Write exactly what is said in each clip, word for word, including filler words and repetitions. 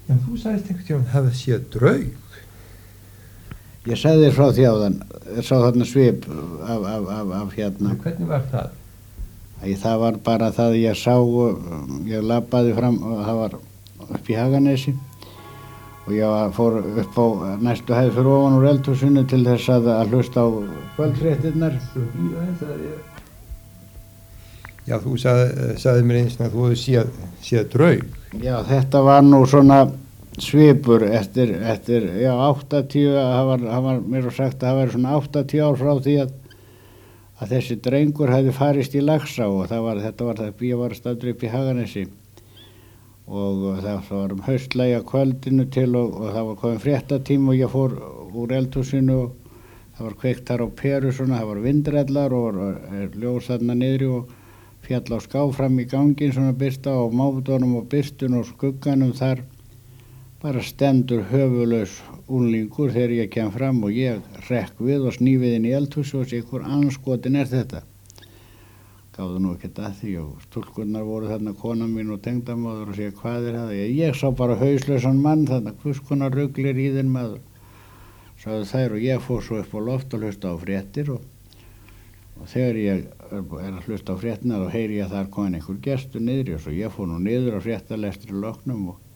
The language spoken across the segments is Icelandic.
En þú sagðist einhvern tímann hafa séð draug. Ég sagði þér frá því áðan, sá þarna svip af, af, af, af hérna. Hvernig var það? Æ, það var bara það ég sá, ég labbaði fram og það var upp í Haganesi og ég fór upp á næstu hæð fyrir ofan úr eldhúsinu til þess að, að hlusta á kvöldfréttirnar. Já, þú sagði, sagði mér eins og að þú hefði séð, séð draug. Já, þetta var nú svona svipur eftir, eftir já, áttatíu, það var, það var mér var sagt að það væri svona áttatíu ár frá því að, að þessi drengur hefði farist í Laxá og það var, þetta var það, ég var staddur upp í Haganesi og það var um haustlægi að kvöldinu til og, og það var komin fréttatími og ég fór úr eldhúsinu og það var kveikt þar á peru svona, það var vindrellar og ljós þarna niðri og fjall á ská fram í gangin svona birta á máfudunum og birtun og skugganum þar bara stendur höfuðlaus unglingur þegar ég kem fram og ég rekk við og snífið inn í eldhúsi og sé hvor anskotin er þetta. Gáðu nú ekkert að því og stúlkurnar voru þarna kona mín og tengdamóður og segja hvað er það? Ég, ég sá bara hauslausan mann þarna, hvers konar ruglir í þinn maður, sagði þær og ég fór svo upp á loft og hlusta á fréttir og, og þegar ég er, er að hlusta á fréttina þá heyri ég að þar komin einhver gestur niðri og svo ég fór nú niður á fréttalestri loknum og,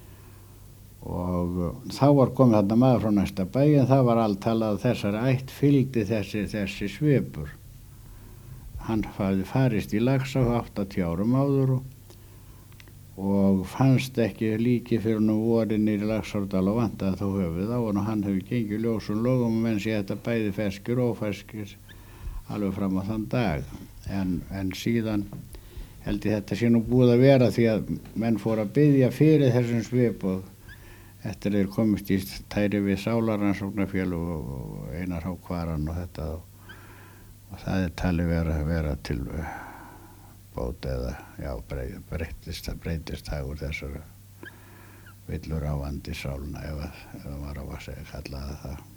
og þá var komið þarna maður frá næsta bæ en það var allt talað að þessari ætt fylgdi þessi, þessi svipur. Hann hafði farist í Laxá áttatíu árum áður og, og fannst ekki líki fyrir nú vorin í Laxárdal og vantaði þó höfuð á og hann hefur gengið ljósum logum menn sé þetta bæði ferskir og óferskir alveg fram á þann dag. En, en síðan held ég þetta sé nú búið að vera því að menn fór að biðja fyrir þessum svip og eftir þeir komist í tæri við Sálarrannsóknarfélög og Einar H. Kvaran og þetta og og það er talið vera, vera til bót eða já, breytist, breytist það úr þessar villur ávandi sálna ef það var á að segja kallaði það.